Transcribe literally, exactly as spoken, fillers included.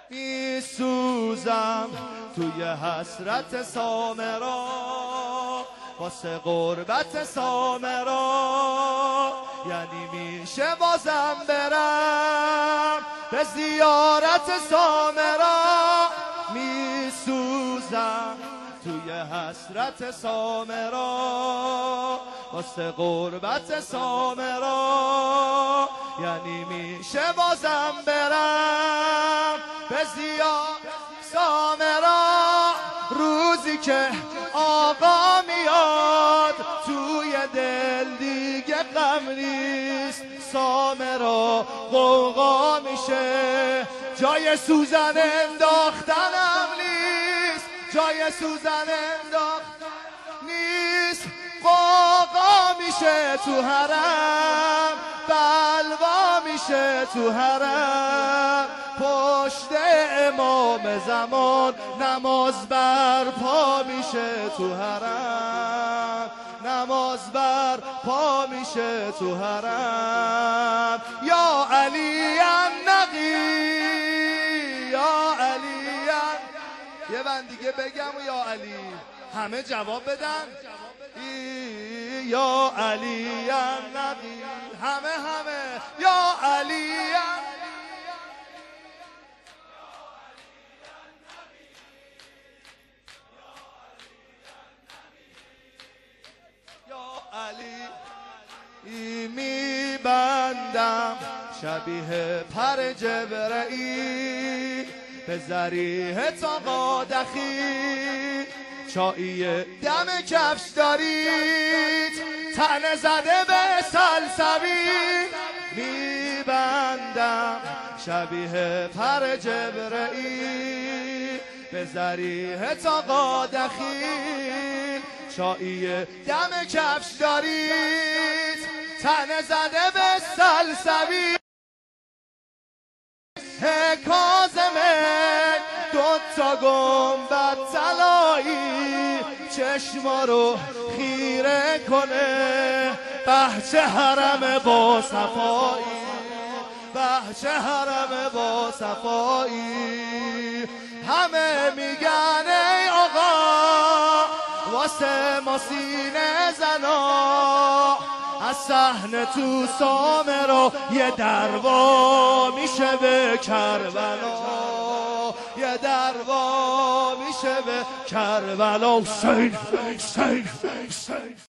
می سوزم توی حسرت سامرا، واسه غربت سامرا. یعنی میشه بازم برم به زیارت سامرا. می سوزم توی حسرت سامرا، واسه غربت سامرا. یعنی میشه بازم برم به زیارت سامرا. روزی که آقا میاد توی دل دیگه غم نیست، سامرا غوغا میشه. جای سوزن انداختنم نیست، جای سوزن انداختن نیست. غوغا میشه تو حرم، بلوا میشه تو حرم. پشت امام زمان نماز برپا میشه تو حرم، نماز برپا میشه تو حرم. یا علی النقی، یا علی النقی. یه بند دیگه بگم و یا علی همه جواب بدن. یا علی النقی، همه همه یا علی النقی. علی میبندم شبیه پر جبرئیل به ذریح تا قادخی. چایی دم کفش دارید تنه زده به سلسبیل. میبندم شبیه پر جبرئیل به ذریح تا قادخی. چایی دم کفش دارید تنه زده به سلسبیل. کاظمه دوتا گنبد طلایی چشما رو خیره کنه. بهچه حرم با صفایی، بهچه حرم با صفایی. همه میگن ای آقا واسه ما سینه زنا. از صحنه تو سامرا یه دروا میشه به کربلا، یه دروا میشه به کربلا. حسین حسین حسین